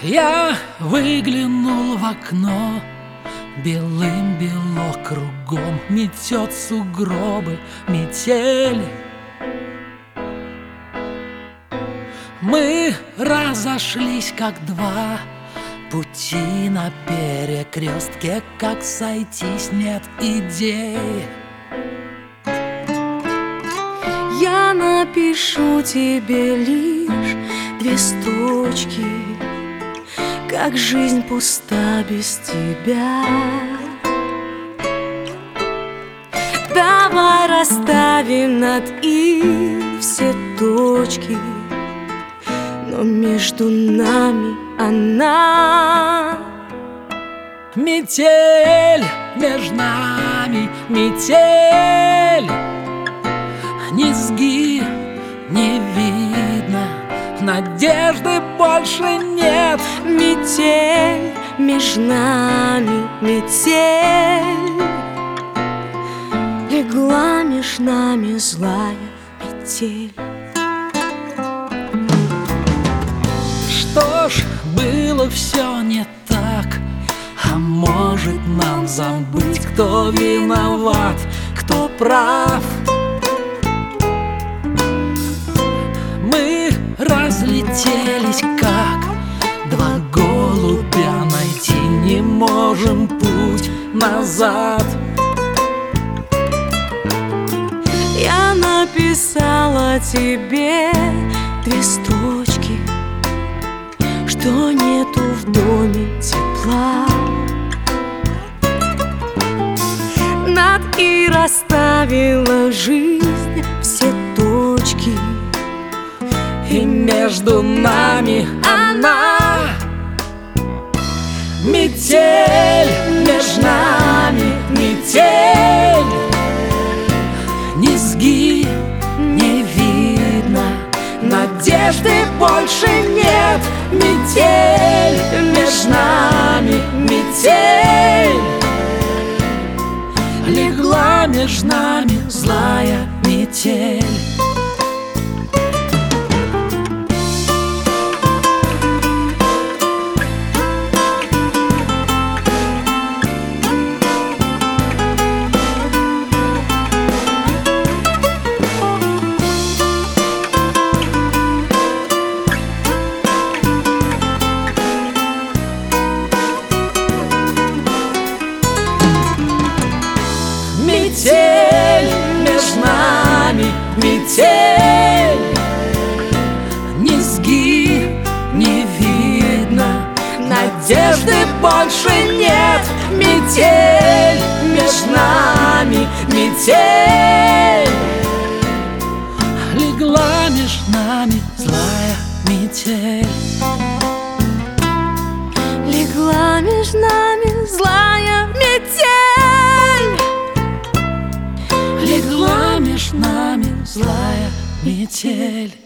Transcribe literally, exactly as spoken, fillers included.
Я выглянул в окно, белым бело кругом, метет сугробы метель. Мы разошлись, как два пути на перекрестке, как сойтись нет идей. Я напишу тебе лишь две строчки, как жизнь пуста без тебя. Давай расставим над «и» все точки, но между нами она. Метель между нами, метель. Низги не видно, надежды больше нет. Метель между нами, метель. Легла меж нами злая метель. Что ж, было все не так, а может нам забыть, кто виноват, кто прав. Мы разлетелись, как два голубя, найти не можем путь назад. Я написала тебе две строчки, что нету в доме тепла. Над «и» расставила жизнь все точки, и между нами она. Метель между нами, метель. Низги не видно, надежды больше нет. Метель между нами, метель. Легла между нами злая метель. Метель между нами, метель. Низги не видно, надежды больше нет. Метель между нами, метель. Легла между нами злая метель. Легла между нами злая метель. Легла между нами злая метель.